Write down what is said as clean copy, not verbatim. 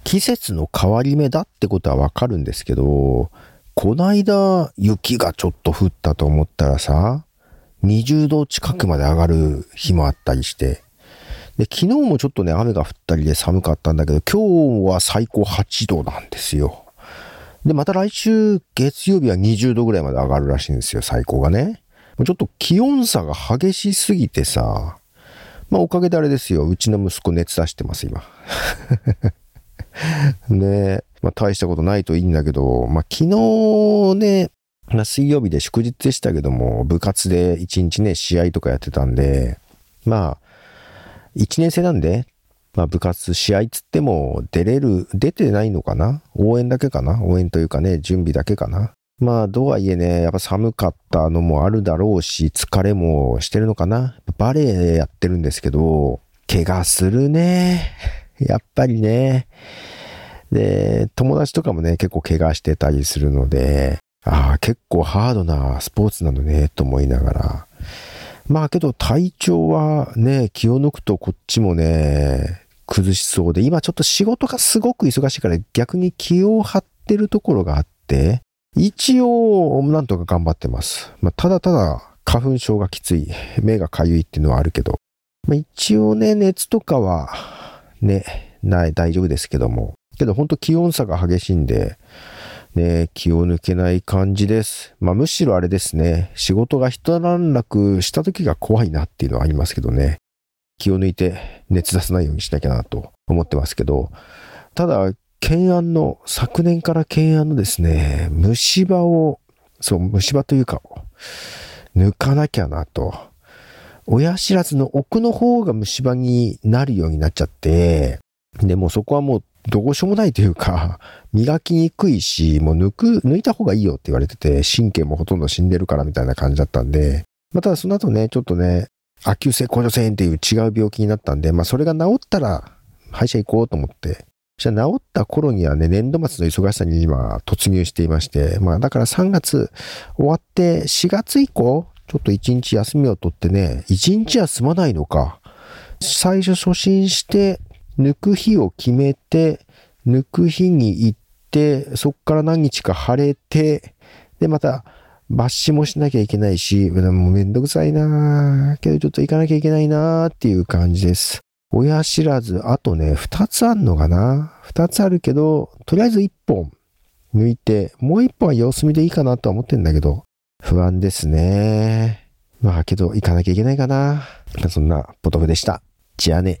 季節の変わり目だってことはわかるんですけど、こないだ雪がちょっと降ったと思ったらさ、20度近くまで上がる日もあったりして、で、昨日もちょっとね、雨が降ったりで寒かったんだけど、今日は最高8度なんですよ。で、また来週月曜日は20度ぐらいまで上がるらしいんですよ、最高がね。ちょっと気温差が激しすぎてさ、おかげであれですよ、うちの息子熱出してます、今。で、大したことないといいんだけど、昨日ね、水曜日で祝日でしたけども、部活で1日ね、試合とかやってたんで、1年生なんで、部活試合つっても出てないのかな？応援だけかな？応援というかね、準備だけかな。とはいえね、やっぱ寒かったのもあるだろうし、疲れもしてるのかな。バレエやってるんですけど、怪我するね。やっぱりね。で、友達とかもね、結構怪我してたりするので、結構ハードなスポーツなのね、と思いながら。けど体調はね、気を抜くとこっちもね、崩しそうで、今ちょっと仕事がすごく忙しいから逆に気を張ってるところがあって、一応なんとか頑張ってます。ただただ花粉症がきつい、目がかゆいっていうのはあるけど、一応ね、熱とかはね、大丈夫ですけども、けど本当気温差が激しいんで、ね、気を抜けない感じです。むしろあれですね、仕事が一段落した時が怖いなっていうのはありますけどね、気を抜いて熱出さないようにしなきゃなと思ってますけど、ただ、昨年から懸案のですね、虫歯というか、抜かなきゃなと。親知らずの奥の方が虫歯になるようになっちゃって、でもそこはもうどうしようもないというか、磨きにくいし、もう抜いた方がいいよって言われてて、神経もほとんど死んでるからみたいな感じだったんで、ただその後ね、ちょっとね、亜急性甲状腺っていう違う病気になったんで、それが治ったら歯医者行こうと思って、治った頃にはね、年度末の忙しさに今突入していまして、だから3月終わって4月以降、ちょっと1日休みを取ってね、1日休まないのか。最初初診して、抜く日を決めて、抜く日に行って、そっから何日か晴れて、で、また、抜歯もしなきゃいけないし、もうめんどくさいなぁ。けどちょっと行かなきゃいけないなぁっていう感じです。親知らず、あとね、2つあんのかな？ 2 つあるけど、とりあえず1本抜いて、もう1本は様子見でいいかなとは思ってんだけど、不安ですね。けど行かなきゃいけないかな。そんなポトフでした。じゃあね。